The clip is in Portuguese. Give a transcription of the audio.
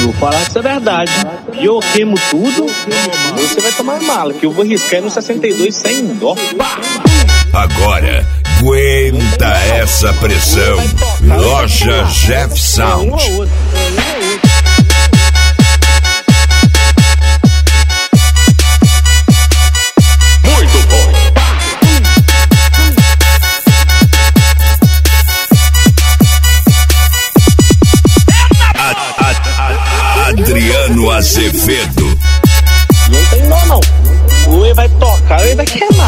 Vou falar que isso é verdade. E eu queimo tudo, você vai tomar mala, que eu vou riscar no 62 sem dó. Agora, aguenta essa pressão. Loja Jeff Sound. Adriano Azevedo. Não tem nó não. Ou ele vai tocar ou ele vai queimar.